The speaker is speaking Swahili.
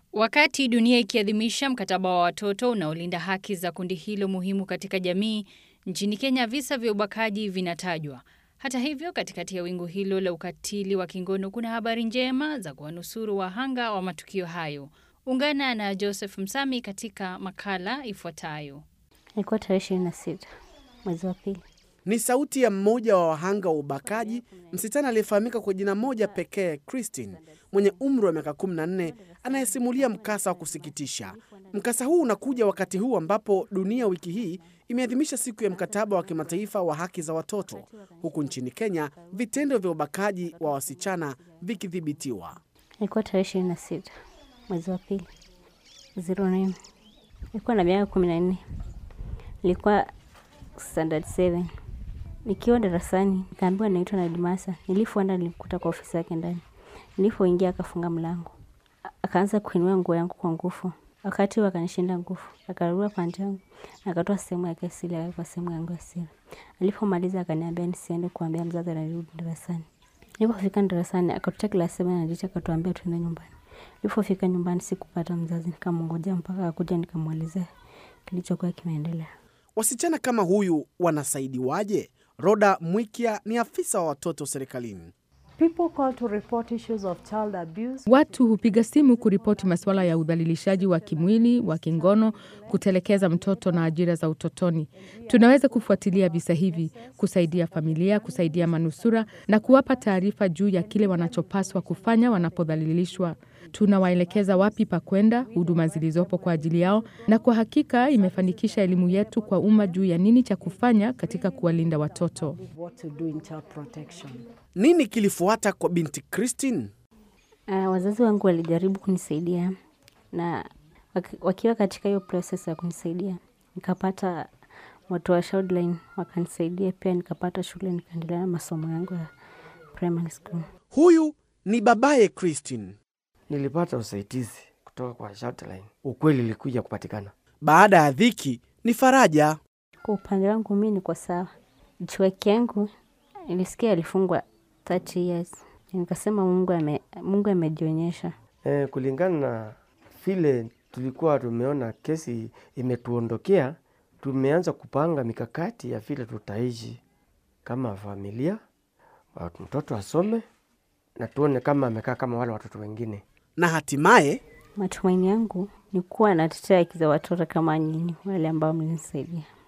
Wakati dunia ikiadhimisha mkataba wa watoto unaolinda haki za kundi hilo muhimu katika jamii, nchini Kenya visa vya ubakaji vinatajwa. Hata hivyo, katikati ya wingu hilo la ukatili wa kingono kuna habari njema za kuwanusuru wahanga wa matukio hayo. Ungana na Joseph Msami katika makala ifuatayo. Ilikuwa tarehe 26 mwezi wa pili. Ni sauti ya mmoja wa wahanga wa ubakaji, msichana aliyefahamika kwa jina moja pekee, Christine, mwenye umri wa miaka 14, anayesimulia mkasa wa kusikitisha. Mkasa huu unakuja wakati huu ambapo dunia wiki hii imeadhimisha siku ya mkataba wa kimataifa wa haki za watoto, huku nchini Kenya vitendo vya ubakaji wa wasichana vikidhibitiwa. Ilikuwa tarehe 26 mwezi wa pili 09. Nilikuwa na miaka 14. Nilikuwa standard 7. Nikiwa darasani, nikaambiwa naitwa na Dimasa. Nilipoenda nilikuta kwa ofisi yake ndani. Nilipoingia akafunga mlango. Akaanza kuinua nguo yangu kwa nguvu. Wakati akanishinda nguvu, akararua pande yangu, akatoa sehemu yake asili kwa sehemu yangu asili. Alipomaliza akaniambia nisiende kuambia mzazi na nirudi darasani. Nilipofika darasani akatuta klasi 7 na ndicho akatuambia tuende nyumbani. Nilipofika nyumbani sikupata mzazi, nikamngojea mpaka akuja nikamwelezea kilichokuwa kimeendelea. Wasichana kama huyu wanasaidiwaje? Roda Mwikia ni afisa wa watoto serikalini. Watu hupiga simu kuripoti masuala ya udhalilishaji wa kimwili, wa kingono, kutelekeza mtoto na ajira za utotoni. Tunaweza kufuatilia visa hivi, kusaidia familia, kusaidia manusura na kuwapa taarifa juu ya kile wanachopaswa kufanya wanapodhalilishwa. Tunawaelekeza wapi pa kwenda, huduma zilizopo kwa ajili yao, na kwa hakika imefanikisha elimu yetu kwa umma juu ya nini cha kufanya katika kuwalinda watoto. Nini kilifuata kwa binti Christine? Wazazi wangu walijaribu kunisaidia, na wakiwa katika hiyo process ya kunisaidia, nikapata watu wa Shoutline wakanisaidia pia, nikapata shule, nikaendelea na masomo yangu ya primary school. Huyu ni babaye Christine. Nilipata usaidizi kutoka kwa Shoutline. Ukweli ulikuja kupatikana. Baada ya dhiki ni faraja. Kwa upande wangu mimi niko sawa. Chweki yangu nilisikia alifungwa 30 years. Nikasema Mungu amejionyesha. Kulingana na vile tulikuwa tumeona kesi imetuondokea, tumeanza kupanga mikakati ya vile tutaishi kama familia, mtoto asome na tuone kama amekaa kama wale watoto wengine. Na hatimaye matumaini yangu ni kuwa natetea haki za watoto kama nyinyi wale ambao mlinisaidia.